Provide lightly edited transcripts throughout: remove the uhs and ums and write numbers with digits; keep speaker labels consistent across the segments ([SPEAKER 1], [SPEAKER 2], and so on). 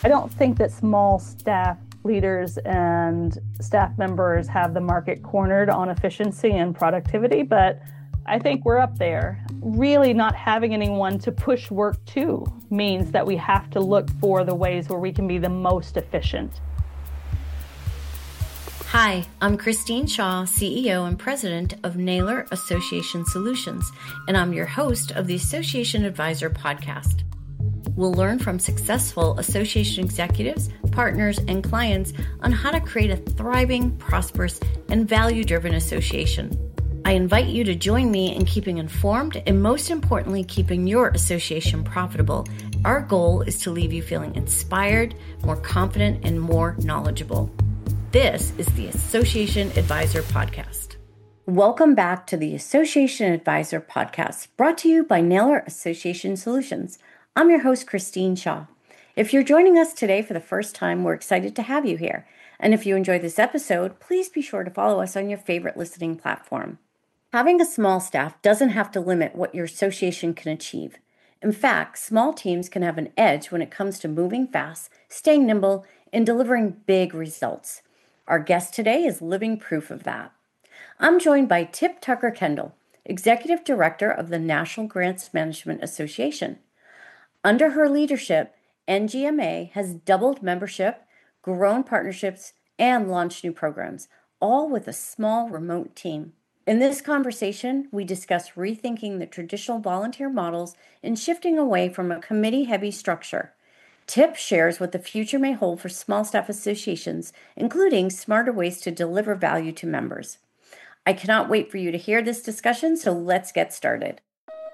[SPEAKER 1] I don't think that small staff leaders and staff members have the market cornered on efficiency and productivity, but I think we're up there. Really not having anyone to push work to means that we have to look for the ways where we can be the most efficient.
[SPEAKER 2] Hi, I'm Christine Shaw, CEO and President of Naylor Association Solutions, and I'm your host of the Association Advisor podcast. We'll learn from successful association executives, partners, and clients on how to create a thriving, prosperous, and value-driven association. I invite you to join me in keeping informed and, most importantly, keeping your association profitable. Our goal is to leave you feeling inspired, more confident, and more knowledgeable. This is the Association Advisor Podcast. Welcome back to the Association Advisor Podcast, brought to you by Naylor Association Solutions. I'm your host, Christine Shaw. If you're joining us today for the first time, we're excited to have you here. And if you enjoy this episode, please be sure to follow us on your favorite listening platform. Having a small staff doesn't have to limit what your association can achieve. In fact, small teams can have an edge when it comes to moving fast, staying nimble, and delivering big results. Our guest today is living proof of that. I'm joined by Tip Tucker Kendall, Executive Director of the National Grants Management Association. Under her leadership, NGMA has doubled membership, grown partnerships, and launched new programs, all with a small remote team. In this conversation, we discuss rethinking the traditional volunteer models and shifting away from a committee-heavy structure. Tip shares what the future may hold for small staff associations, including smarter ways to deliver value to members. I cannot wait for you to hear this discussion, so let's get started.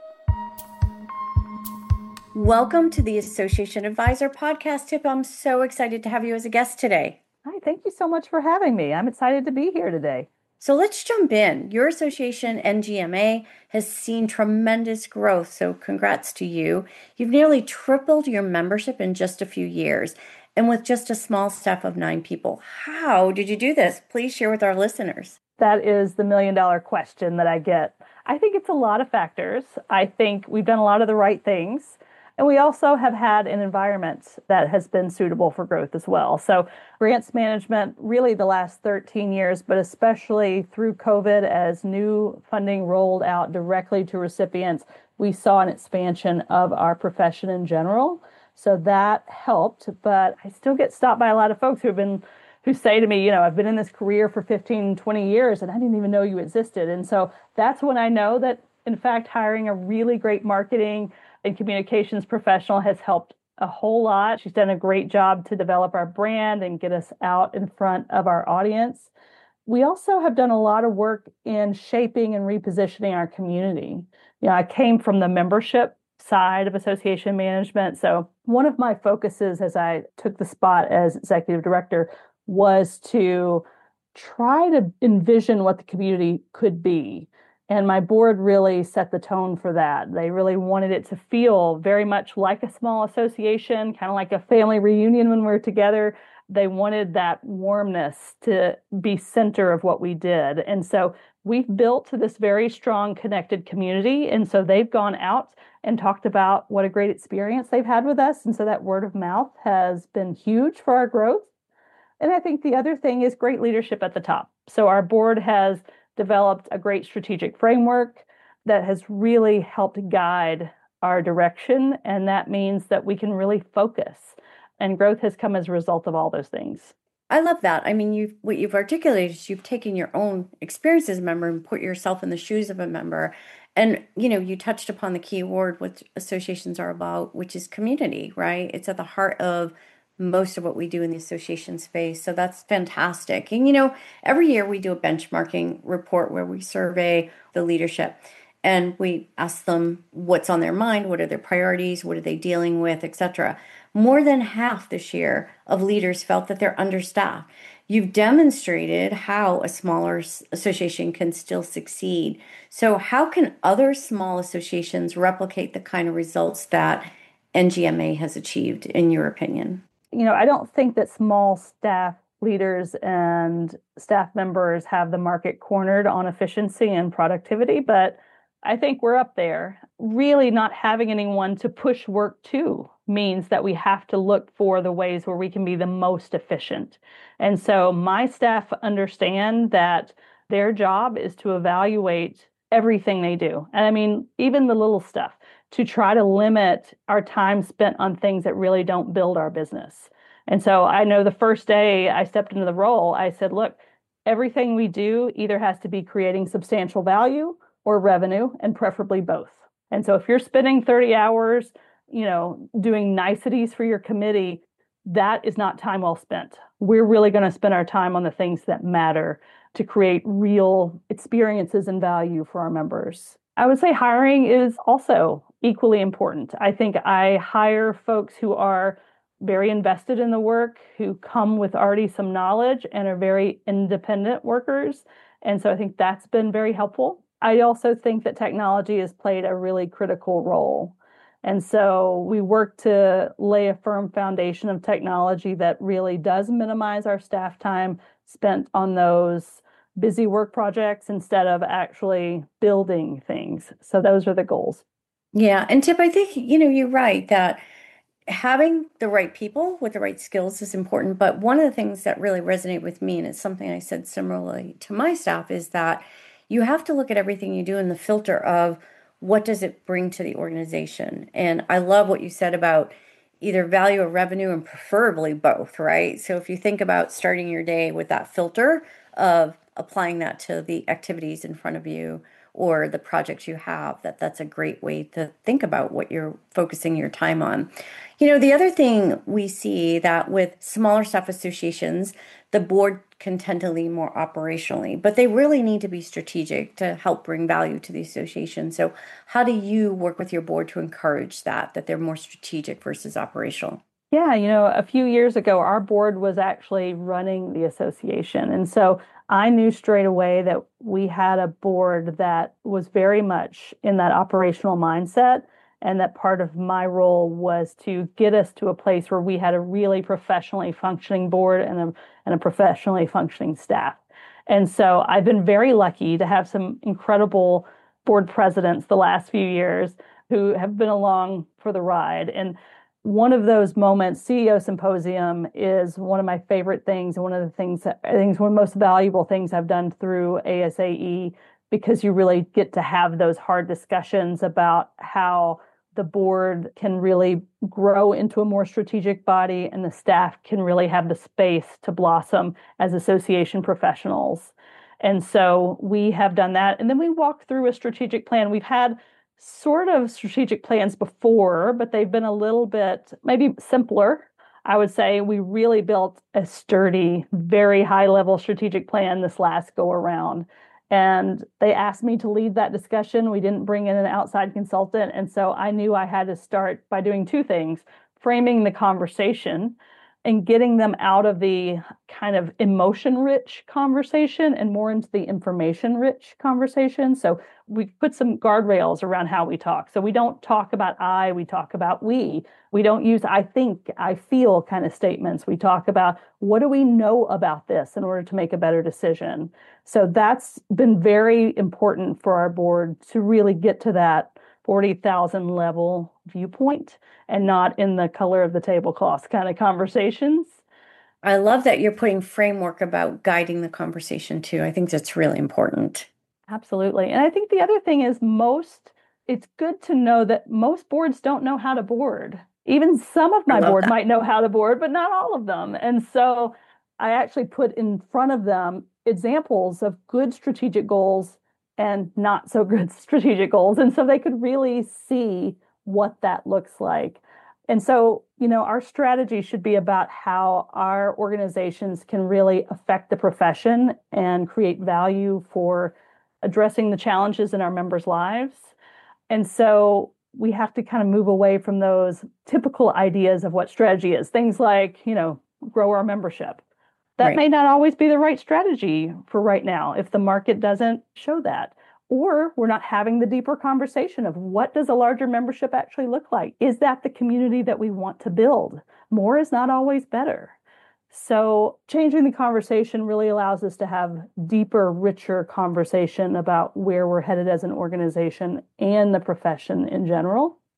[SPEAKER 2] Welcome to the Association Advisor Podcast, Tip. I'm so excited to have you as a guest today.
[SPEAKER 1] Hi, thank you so much for having me. I'm excited to be here today.
[SPEAKER 2] So let's jump in. Your association, NGMA, has seen tremendous growth, so congrats to you. You've nearly tripled your membership in just a few years, and with just a small staff of 9 people. How did you do this? Please share with our listeners.
[SPEAKER 1] That is the million-dollar question that I get. I think it's a lot of factors. I think we've done a lot of the right things. And we also have had an environment that has been suitable for growth as well. So grants management, really the last 13 years, but especially through COVID, as new funding rolled out directly to recipients, we saw an expansion of our profession in general. So that helped, but I still get stopped by a lot of folks who say to me, I've been in this career for 15, 20 years and I didn't even know you existed. And so that's when I know that, in fact, hiring a really great marketing and communications professional has helped a whole lot. She's done a great job to develop our brand and get us out in front of our audience. We also have done a lot of work in shaping and repositioning our community. I came from the membership side of association management. So one of my focuses as I took the spot as executive director was to try to envision what the community could be. And my board really set the tone for that. They really wanted it to feel very much like a small association, kind of like a family reunion when we're together. They wanted that warmness to be center of what we did. And so we've built this very strong connected community. And so they've gone out and talked about what a great experience they've had with us. And so that word of mouth has been huge for our growth. And I think the other thing is great leadership at the top. So our board has developed a great strategic framework that has really helped guide our direction. And that means that we can really focus. And growth has come as a result of all those things.
[SPEAKER 2] I love that. I mean, what you've articulated is you've taken your own experience as a member and put yourself in the shoes of a member. And, you touched upon the key word, what associations are about, which is community, right? It's at the heart of most of what we do in the association space. So that's fantastic. And, every year we do a benchmarking report where we survey the leadership and we ask them what's on their mind, what are their priorities, what are they dealing with, etc. More than half this year of leaders felt that they're understaffed. You've demonstrated how a smaller association can still succeed. So how can other small associations replicate the kind of results that NGMA has achieved, in your opinion?
[SPEAKER 1] I don't think that small staff leaders and staff members have the market cornered on efficiency and productivity, but I think we're up there. Really not having anyone to push work to means that we have to look for the ways where we can be the most efficient. And so my staff understand that their job is to evaluate everything they do. And I mean, even the little stuff, to try to limit our time spent on things that really don't build our business. And so I know the first day I stepped into the role, I said, look, everything we do either has to be creating substantial value or revenue, and preferably both. And so if you're spending 30 hours, doing niceties for your committee, that is not time well spent. We're really going to spend our time on the things that matter to create real experiences and value for our members. I would say hiring is also equally important. I think I hire folks who are very invested in the work, who come with already some knowledge and are very independent workers. And so I think that's been very helpful. I also think that technology has played a really critical role. And so we work to lay a firm foundation of technology that really does minimize our staff time spent on those busy work projects instead of actually building things. So those are the goals.
[SPEAKER 2] Yeah. And Tip, I think, you're right that having the right people with the right skills is important. But one of the things that really resonate with me, and it's something I said similarly to my staff, is that you have to look at everything you do in the filter of what does it bring to the organization. And I love what you said about either value or revenue, and preferably both, right? So if you think about starting your day with that filter of applying that to the activities in front of you or the projects you have, that's a great way to think about what you're focusing your time on. The other thing we see that with smaller staff associations, the board can tend to lean more operationally, but they really need to be strategic to help bring value to the association. So how do you work with your board to encourage that they're more strategic versus operational?
[SPEAKER 1] Yeah, a few years ago, our board was actually running the association. And so I knew straight away that we had a board that was very much in that operational mindset, and that part of my role was to get us to a place where we had a really professionally functioning board and a professionally functioning staff. And so I've been very lucky to have some incredible board presidents the last few years who have been along for the ride. And one of those moments, CEO Symposium, is one of my favorite things, and one of the things that I think is one of the most valuable things I've done through ASAE, because you really get to have those hard discussions about how the board can really grow into a more strategic body, and the staff can really have the space to blossom as association professionals. And so we have done that. And then we walk through a strategic plan. We've had sort of strategic plans before, but they've been a little bit maybe simpler. I would say we really built a sturdy, very high level strategic plan this last go around. And they asked me to lead that discussion. We didn't bring in an outside consultant. And so I knew I had to start by doing two things: framing the conversation and getting them out of the kind of emotion-rich conversation and more into the information-rich conversation. So we put some guardrails around how we talk. So we don't talk about I, we talk about we. We don't use I think, I feel kind of statements. We talk about what do we know about this in order to make a better decision. So that's been very important for our board to really get to that 40,000 level viewpoint and not in the color of the tablecloth kind of conversations.
[SPEAKER 2] I love that you're putting framework about guiding the conversation too. I think that's really important.
[SPEAKER 1] Absolutely. And I think the other thing is it's good to know that most boards don't know how to board. Even some of my board might know how to board, but not all of them. And so I actually put in front of them examples of good strategic goals and not so good strategic goals. And so they could really see what that looks like. And so, our strategy should be about how our organizations can really affect the profession and create value for addressing the challenges in our members' lives. And so we have to kind of move away from those typical ideas of what strategy is. Things like, grow our membership. That may not always be the right strategy for right now if the market doesn't show that. Or we're not having the deeper conversation of what does a larger membership actually look like? Is that the community that we want to build? More is not always better. So changing the conversation really allows us to have deeper, richer conversation about where we're headed as an organization and the profession in general. But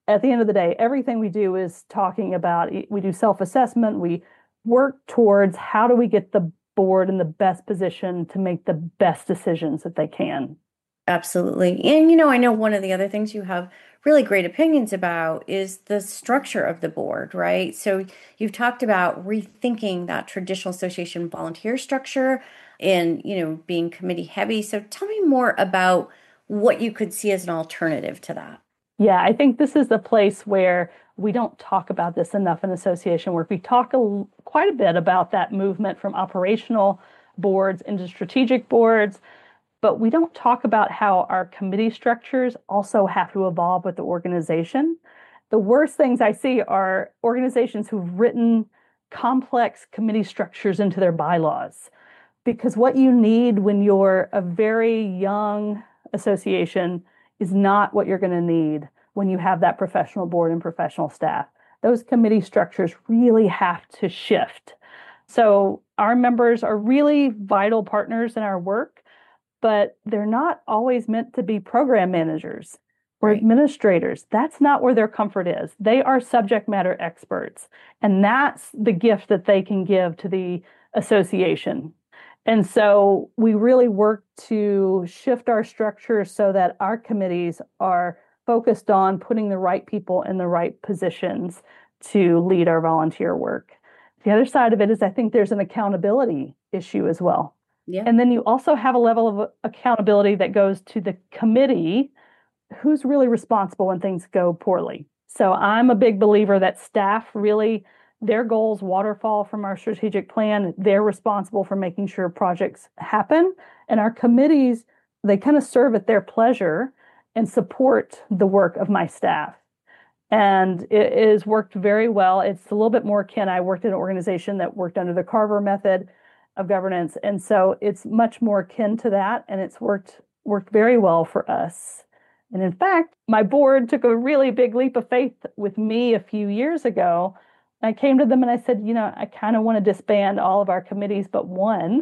[SPEAKER 1] at the end of the day, everything we do is talking about, we do self-assessment, we work towards how do we get the board in the best position to make the best decisions that they can.
[SPEAKER 2] Absolutely. And, I know one of the other things you have really great opinions about is the structure of the board, right? So you've talked about rethinking that traditional association volunteer structure and, being committee heavy. So tell me more about what you could see as an alternative to that.
[SPEAKER 1] Yeah, I think this is the place where we don't talk about this enough in association work. We talk quite a bit about that movement from operational boards into strategic boards, but we don't talk about how our committee structures also have to evolve with the organization. The worst things I see are organizations who've written complex committee structures into their bylaws. Because what you need when you're a very young association is not what you're going to need when you have that professional board and professional staff. Those committee structures really have to shift. So our members are really vital partners in our work, but they're not always meant to be program managers or administrators. That's not where their comfort is. They are subject matter experts, and that's the gift that they can give to the association. And so we really work to shift our structure so that our committees are focused on putting the right people in the right positions to lead our volunteer work. The other side of it is I think there's an accountability issue as well.
[SPEAKER 2] Yeah.
[SPEAKER 1] And then you also have a level of accountability that goes to the committee who's really responsible when things go poorly. So I'm a big believer that staff really, their goals waterfall from our strategic plan. They're responsible for making sure projects happen. And our committees, they kind of serve at their pleasure and support the work of my staff. And it has worked very well. It's a little bit more akin. I worked in an organization that worked under the Carver method of governance. And so it's much more akin to that. And it's worked very well for us. And in fact, my board took a really big leap of faith with me a few years ago. I came to them and I said, I kind of want to disband all of our committees, but one.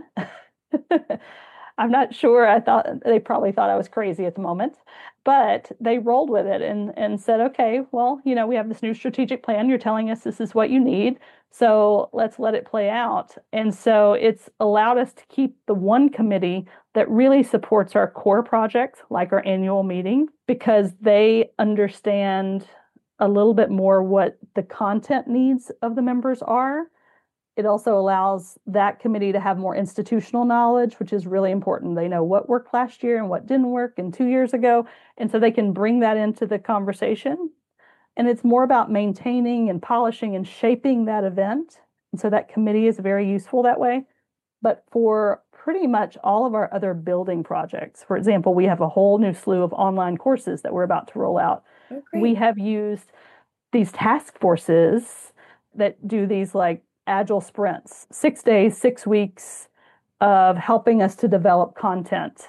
[SPEAKER 1] I'm not sure. I thought they probably thought I was crazy at the moment, but they rolled with it and said, okay, well, we have this new strategic plan. You're telling us this is what you need. So let's let it play out. And so it's allowed us to keep the one committee that really supports our core projects, like our annual meeting, because they understand a little bit more what the content needs of the members are. It also allows that committee to have more institutional knowledge, which is really important. They know what worked last year and what didn't work and 2 years ago. And so they can bring that into the conversation. And it's more about maintaining and polishing and shaping that event. And so that committee is very useful that way. But for pretty much all of our other building projects, for example, we have a whole new slew of online courses that we're about to roll out.
[SPEAKER 2] Okay.
[SPEAKER 1] We have used these task forces that do these like agile sprints, 6 days, 6 weeks of helping us to develop content.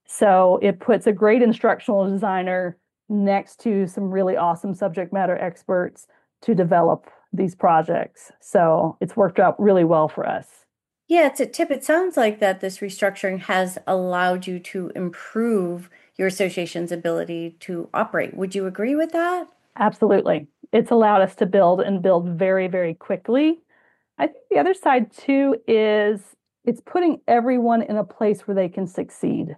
[SPEAKER 1] So it puts a great instructional designer next to some really awesome subject matter experts to develop these projects. So it's worked out really well for us.
[SPEAKER 2] Yeah, it's a tip. It sounds like that this restructuring has allowed you to improve your association's ability to operate. Would you agree with that?
[SPEAKER 1] Absolutely. It's allowed us to build very, very quickly. I think the other side too is it's putting everyone in a place where they can succeed.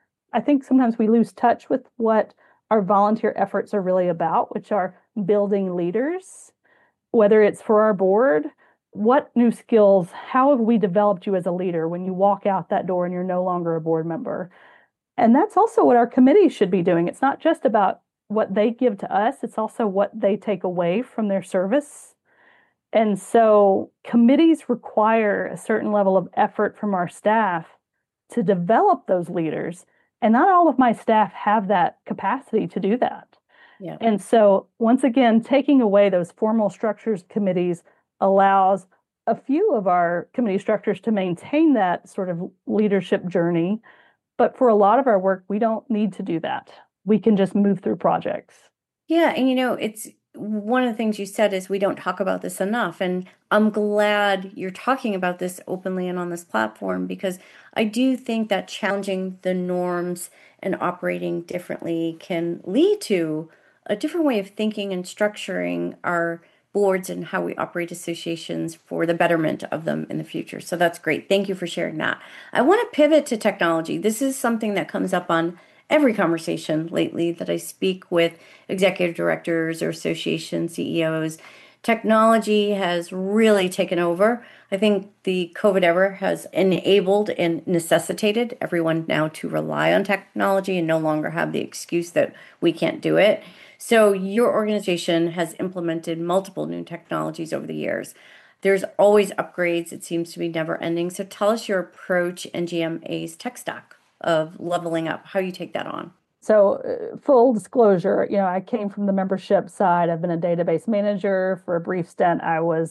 [SPEAKER 1] I think sometimes we lose touch with what our volunteer efforts are really about, which are building leaders, whether it's for our board. What new skills, how have we developed you as a leader when you walk out that door and you're no longer a board member? And that's also what our committees should be doing. It's not just about what they give to us, it's also what they take away from their service. And so committees require a certain level of effort from our staff to develop those leaders. And not all of my staff have that capacity to do that.
[SPEAKER 2] Yeah.
[SPEAKER 1] And so once again, taking away those formal structures committees allows a few of our committee structures to maintain that sort of leadership journey. But for a lot of our work, we don't need to do that. We can just move through projects.
[SPEAKER 2] Yeah. And it's one of the things you said is we don't talk about this enough. And I'm glad you're talking about this openly and on this platform, because I do think that challenging the norms and operating differently can lead to a different way of thinking and structuring our boards and how we operate associations for the betterment of them in the future. So that's great. Thank you for sharing that. I want to pivot to technology. This is something that comes up on every conversation lately that I speak with executive directors or association CEOs. Technology has really taken over. I think the COVID era has enabled and necessitated everyone now to rely on technology and no longer have the excuse that we can't do it. So your organization has implemented multiple new technologies over the years. There's always upgrades. It seems to be never ending. So tell us your approach and GMA's tech stack of leveling up, how you take that on.
[SPEAKER 1] So, full disclosure, I came from the membership side. I've been a database manager for a brief stint.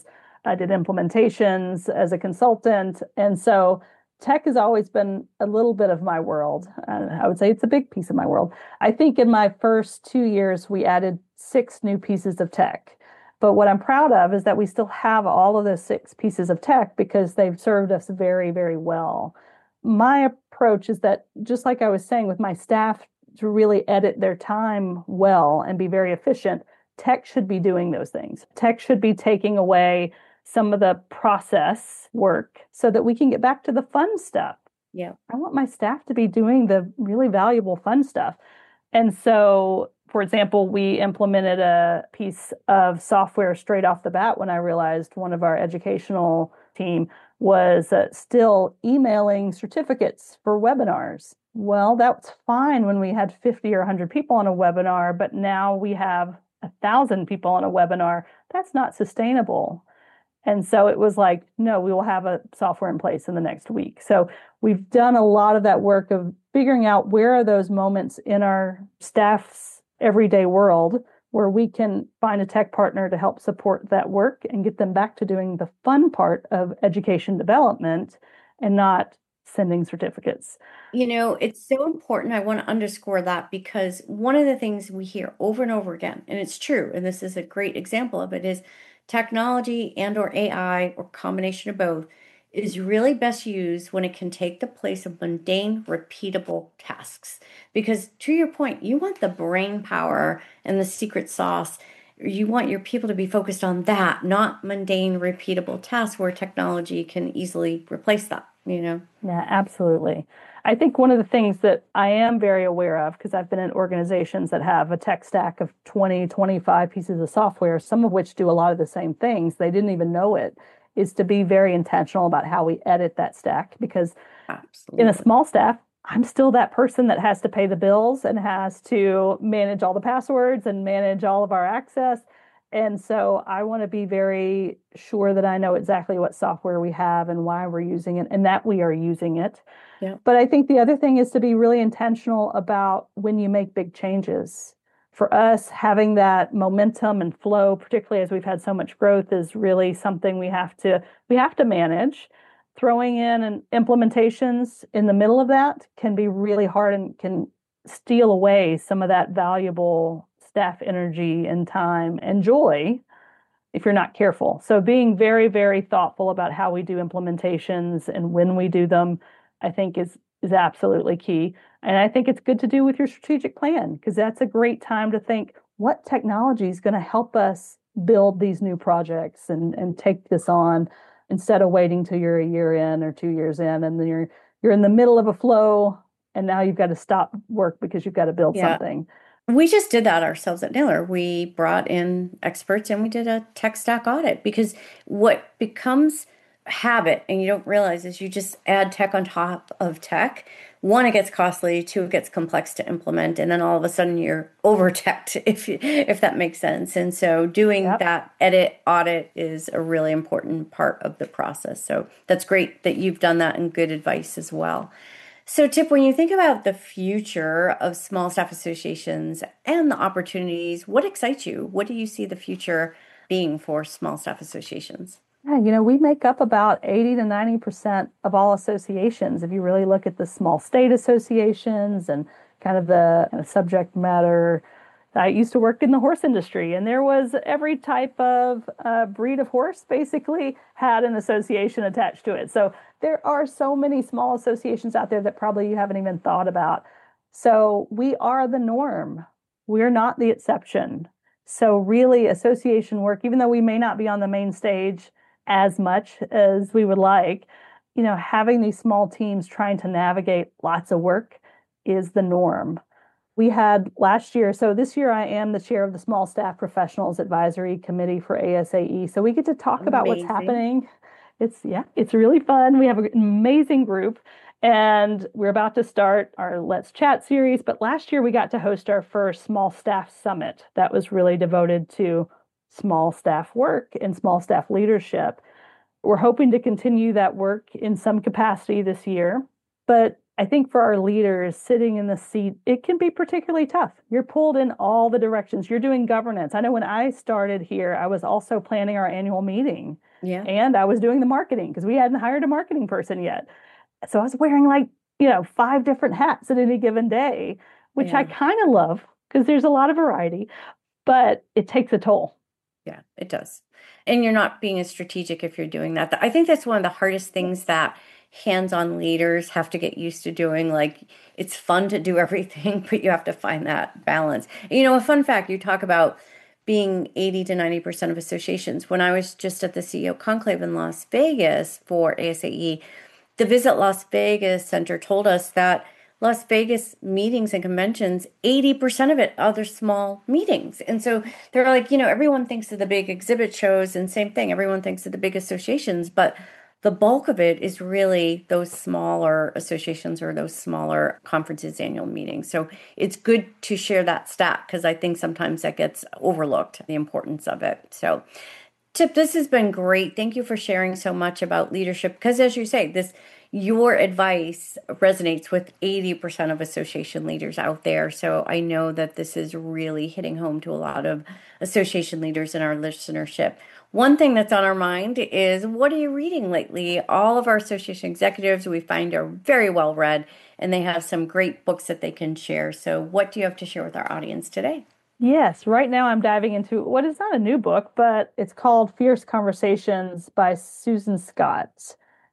[SPEAKER 1] I did implementations as a consultant. And so tech has always been a little bit of my world. I would say it's a big piece of my world. I think in my first 2 years, we added 6 new pieces of tech. But what I'm proud of is that we still have all of those 6 pieces of tech because they've served us very, very well. My approach is that, just like I was saying, with my staff to really edit their time well and be very efficient, tech should be doing those things. Tech should be taking away some of the process work so that we can get back to the fun stuff.
[SPEAKER 2] Yeah.
[SPEAKER 1] I want my staff to be doing the really valuable fun stuff. And so, for example, we implemented a piece of software straight off the bat when I realized one of our educational team was still emailing certificates for webinars. Well, that's fine when we had 50 or 100 people on a webinar, but now we have 1,000 people on a webinar. That's not sustainable. And so it was like, no, we will have a software in place in the next week. So we've done a lot of that work of figuring out where are those moments in our staff's everyday world where we can find a tech partner to help support that work and get them back to doing the fun part of education development and not sending certificates.
[SPEAKER 2] It's so important. I want to underscore that because one of the things we hear over and over again, and it's true, and this is a great example of it, is technology and or AI or combination of both is really best used when it can take the place of mundane, repeatable tasks. Because to your point, you want the brain power and the secret sauce. You want your people to be focused on that, not mundane, repeatable tasks where technology can easily replace that,
[SPEAKER 1] Yeah, absolutely. I think one of the things that I am very aware of, because I've been in organizations that have a tech stack of 20, 25 pieces of software, some of which do a lot of the same things, they didn't even know it, is to be very intentional about how we edit that stack. Because
[SPEAKER 2] Absolutely.
[SPEAKER 1] In a small staff, I'm still that person that has to pay the bills and has to manage all the passwords and manage all of our access. And so I want to be very sure that I know exactly what software we have and why we're using it and that we are using it.
[SPEAKER 2] Yeah.
[SPEAKER 1] But I think the other thing is to be really intentional about when you make big changes. For us, having that momentum and flow, particularly as we've had so much growth, is really something we have to manage. Throwing in and implementations in the middle of that can be really hard and can steal away some of that valuable staff energy and time and joy if you're not careful. So being very, very thoughtful about how we do implementations and when we do them, I think is absolutely key. And I think it's good to do with your strategic plan because that's a great time to think what technology is going to help us build these new projects and take this on instead of waiting till you're a year in or 2 years in and then you're in the middle of a flow and now you've got to stop work because you've got to build something.
[SPEAKER 2] We just did that ourselves at Naylor. We brought in experts and we did a tech stack audit because what becomes habit and you don't realize is you just add tech on top of tech. One, it gets costly. Two, it gets complex to implement. And then all of a sudden you're over teched, if that makes sense. And so doing that edit audit is a really important part of the process. So that's great that you've done that and good advice as well. So Tip, when you think about the future of small staff associations and the opportunities, what excites you? What do you see the future being for small staff associations?
[SPEAKER 1] Yeah, we make up about 80 to 90% of all associations. If you really look at the small state associations and kind of the subject matter. I used to work in the horse industry, and there was every type of breed of horse basically had an association attached to it. So there are so many small associations out there that probably you haven't even thought about. So we are the norm. we're not the exception. So really association work, even though we may not be on the main stage as much as we would like, having these small teams trying to navigate lots of work is the norm. We had last year, so this year I am the chair of the Small Staff Professionals Advisory Committee for ASAE. So we get to talk about what's happening. It's really fun. We have an amazing group, and we're about to start our Let's Chat series. But last year we got to host our first Small Staff Summit that was really devoted to small staff work and small staff leadership. We're hoping to continue that work in some capacity this year. But I think for our leaders sitting in the seat, it can be particularly tough. You're pulled in all the directions. You're doing governance. I know when I started here, I was also planning our annual meeting.
[SPEAKER 2] Yeah.
[SPEAKER 1] And I was doing the marketing because we hadn't hired a marketing person yet. So I was wearing 5 different hats at any given day, which I kind of love because there's a lot of variety, but it takes a toll.
[SPEAKER 2] Yeah, it does. And you're not being as strategic if you're doing that. I think that's one of the hardest things that hands-on leaders have to get used to doing. Like, it's fun to do everything, but you have to find that balance. A fun fact, you talk about being 80 to 90% of associations. When I was just at the CEO Conclave in Las Vegas for ASAE, the Visit Las Vegas Center told us that Las Vegas meetings and conventions, 80% of it are small meetings. And so they're like, everyone thinks of the big exhibit shows, and same thing, everyone thinks of the big associations, but the bulk of it is really those smaller associations or those smaller conferences, annual meetings. So it's good to share that stat because I think sometimes that gets overlooked, the importance of it. So Tip, this has been great. Thank you for sharing so much about leadership because, as you say, your advice resonates with 80% of association leaders out there. So I know that this is really hitting home to a lot of association leaders in our listenership. One thing that's on our mind is, what are you reading lately? All of our association executives we find are very well read, and they have some great books that they can share. So what do you have to share with our audience today?
[SPEAKER 1] Yes, right now I'm diving into what is not a new book, but it's called Fierce Conversations by Susan Scott.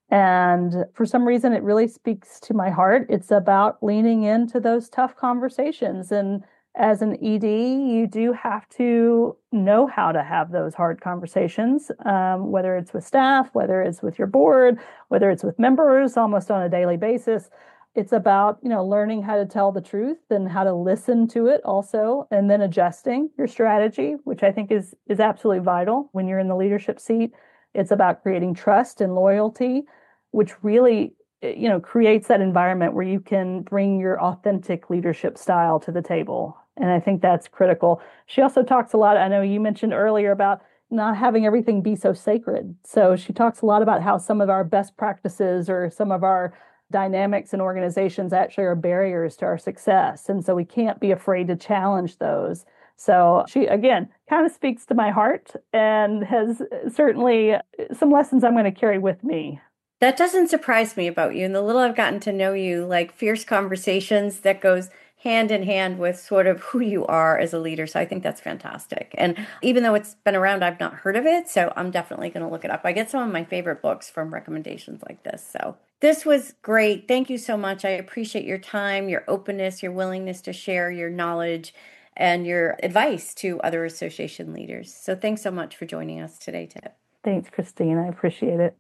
[SPEAKER 1] And for some reason, it really speaks to my heart. It's about leaning into those tough conversations. And as an ED, you do have to know how to have those hard conversations, whether it's with staff, whether it's with your board, whether it's with members almost on a daily basis. It's about, learning how to tell the truth and how to listen to it also, and then adjusting your strategy, which I think is absolutely vital when you're in the leadership seat. It's about creating trust and loyalty, which really, creates that environment where you can bring your authentic leadership style to the table. And I think that's critical. She also talks a lot, I know you mentioned earlier, about not having everything be so sacred. So she talks a lot about how some of our best practices or some of our dynamics in organizations actually are barriers to our success. And so we can't be afraid to challenge those. So she, again, kind of speaks to my heart and has certainly some lessons I'm going to carry with me.
[SPEAKER 2] That doesn't surprise me about you. And the little I've gotten to know you, like Fierce Conversations, that goes hand in hand with sort of who you are as a leader. So I think that's fantastic. And even though it's been around, I've not heard of it. So I'm definitely going to look it up. I get some of my favorite books from recommendations like this. So this was great. Thank you so much. I appreciate your time, your openness, your willingness to share your knowledge and your advice to other association leaders. So thanks so much for joining us today, Tip.
[SPEAKER 1] Thanks, Christine. I appreciate it.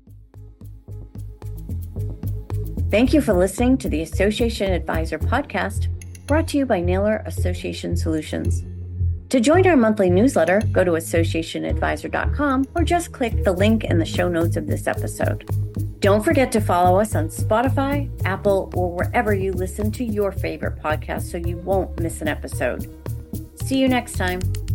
[SPEAKER 2] Thank you for listening to the Association Advisor podcast, brought to you by Naylor Association Solutions. To join our monthly newsletter, go to associationadvisor.com or just click the link in the show notes of this episode. Don't forget to follow us on Spotify, Apple, or wherever you listen to your favorite podcast so you won't miss an episode. See you next time.